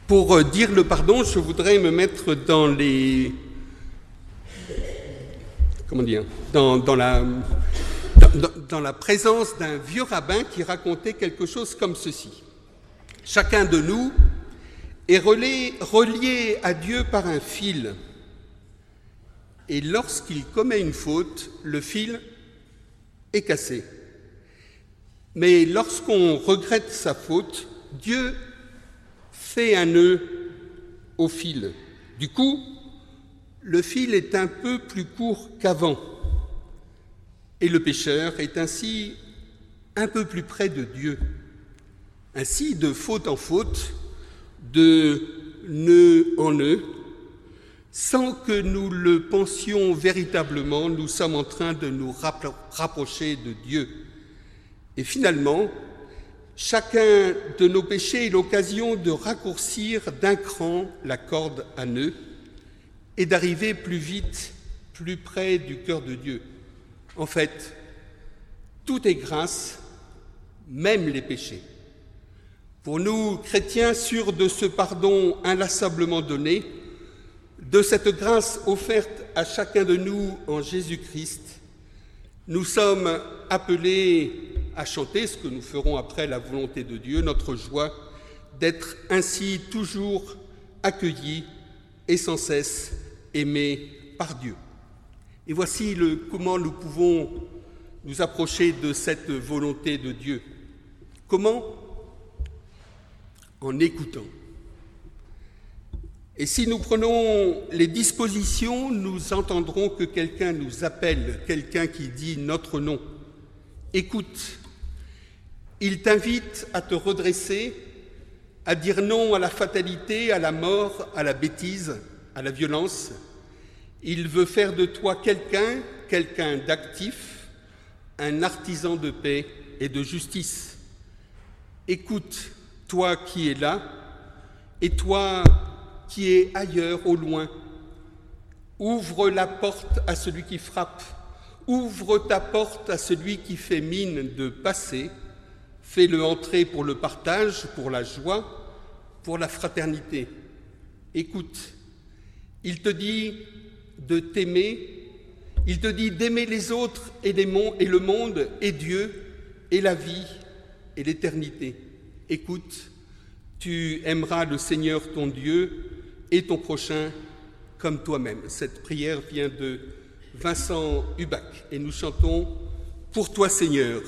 Pour dire le pardon, je voudrais me mettre dans les... Comment dire dans la présence d'un vieux rabbin qui racontait quelque chose comme ceci. Chacun de nous est relié à Dieu par un fil. Et lorsqu'il commet une faute, le fil est cassé. Mais lorsqu'on regrette sa faute, Dieu fait un nœud au fil. Du coup, le fil est un peu plus court qu'avant. Et le pécheur est ainsi un peu plus près de Dieu. Ainsi, de faute en faute, de nœud en nœud, sans que nous le pensions véritablement, nous sommes en train de nous rapprocher de Dieu. Et finalement, chacun de nos péchés est l'occasion de raccourcir d'un cran la corde à nœud et d'arriver plus vite, plus près du cœur de Dieu. En fait, tout est grâce, même les péchés. Pour nous, chrétiens, sûrs de ce pardon inlassablement donné, de cette grâce offerte à chacun de nous en Jésus-Christ, nous sommes appelés à chanter, ce que nous ferons après la volonté de Dieu, notre joie d'être ainsi toujours accueillis et sans cesse aimés par Dieu. Et voici comment nous pouvons nous approcher de cette volonté de Dieu. Comment ? En écoutant. Et si nous prenons les dispositions, nous entendrons que quelqu'un nous appelle, quelqu'un qui dit notre nom. Écoute. Il t'invite à te redresser, à dire non à la fatalité, à la mort, à la bêtise, à la violence. Il veut faire de toi quelqu'un d'actif, un artisan de paix et de justice. Écoute, toi qui es là, et toi qui es ailleurs, au loin. Ouvre la porte à celui qui frappe, ouvre ta porte à celui qui fait mine de passer, fais-le entrer pour le partage, pour la joie, pour la fraternité. Écoute, il te dit de t'aimer, il te dit d'aimer les autres et le monde et Dieu et la vie et l'éternité. Écoute, tu aimeras le Seigneur ton Dieu et ton prochain comme toi-même. Cette prière vient de Vincent Hubac et nous chantons « Pour toi Seigneur ».